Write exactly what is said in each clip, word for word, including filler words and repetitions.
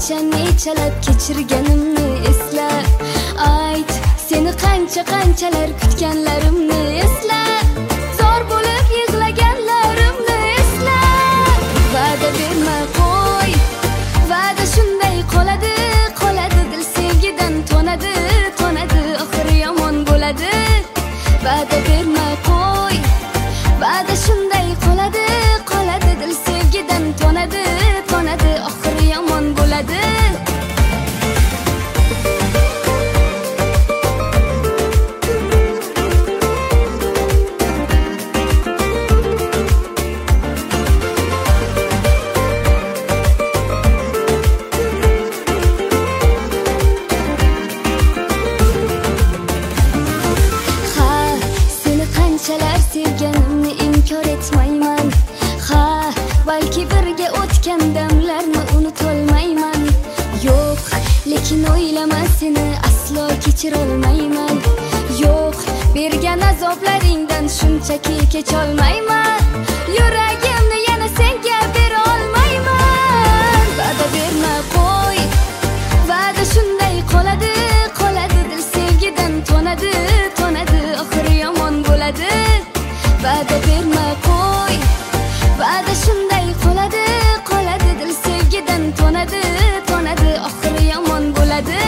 necha nechalab kechirganimni esla. Ayt, seni qancha qanchalar kutganlarimni esla. Zor bo'lib yig'laganlarimni esla. Va'da berma qo'y, va'da shunday qoladi, qoladi. Dil sevgidan tonadi, tonadi, oxiri yomon bo'ladi. Va'da berma qo'y, va'da shunday qoladi, qoladi. Dil sevgidan tonadi, tonadi, oxiri yomon bo'ladi. Qanchalar sevganimni inkor etmayman. Ha, balki birga o'tgan damlarni unutolmayman. Yo'q, lekin o'ylama, seni aslo kechirolmayman. Yo'q, bergan azoblaringdan shunchaki kecholmayman. Yuragimni yana senga bera olmayman. Va'da berma qo'y, va'da shunday qoladi, qoladi. Dil sevgidan tonadi, tonadi, oxiri yomon bo'ladi. Va'da berma qo'y, va'da shunday qoladi, qoladi. Dil sevgidan tonadi, tonadi, oxiri yomon bo'ladi.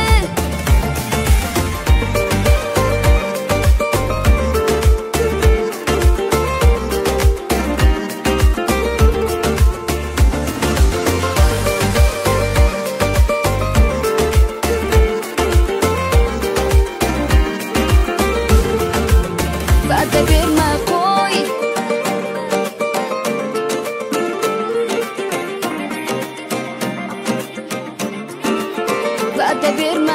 Va'da berma qo'y, va'da berma